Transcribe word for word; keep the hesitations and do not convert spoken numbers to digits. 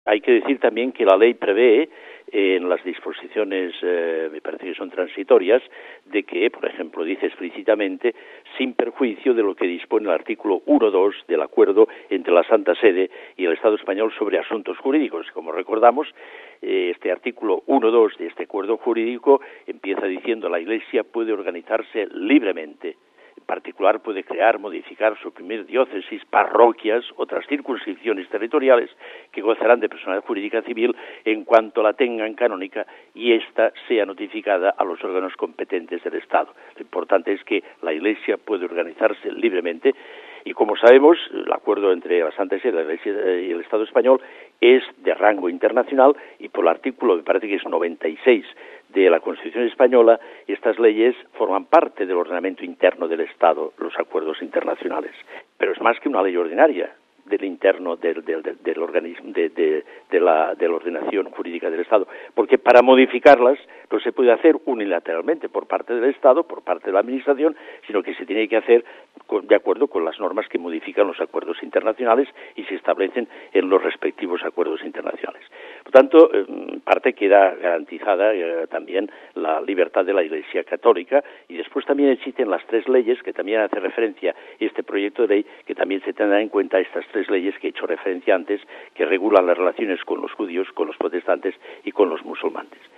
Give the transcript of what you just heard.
Hay que decir también que la ley prevé eh, en las disposiciones, eh, me parece que son transitorias, de que, por ejemplo, dice explícitamente, sin perjuicio de lo que dispone el artículo uno punto dos del acuerdo entre la Santa Sede y el Estado español sobre asuntos jurídicos. Como recordamos, eh, este artículo uno punto dos de este acuerdo jurídico empieza diciendo la Iglesia puede organizarse libremente. En particular puede crear, modificar, suprimir diócesis, parroquias, otras circunscripciones territoriales que gozarán de personalidad jurídica civil en cuanto la tengan canónica y ésta sea notificada a los órganos competentes del Estado. Lo importante es que la Iglesia puede organizarse libremente y, como sabemos, el acuerdo entre la Santa Sede, la Iglesia y el Estado español es de rango internacional y por el artículo, me parece que es noventa y seis de la Constitución española, estas leyes forman parte del ordenamiento interno del Estado, los acuerdos internacionales. Pero es más que una ley ordinaria del interno del, del, del, del organismo, de, de, de, la, de la ordenación jurídica del Estado, porque para modificarlas no se puede hacer unilateralmente por parte del Estado, por parte de la Administración, sino que se tiene que hacer con, de acuerdo con las normas que modifican los acuerdos internacionales y se establecen en los respectivos acuerdos internacionales. Por tanto, en parte queda garantizada eh, también la libertad de la Iglesia Católica y después también existen las tres leyes que también hace referencia este proyecto de ley, que también se tendrán en cuenta estas tres leyes que he hecho referencia antes, que regulan las relaciones con los judíos, con los protestantes y con los musulmanes.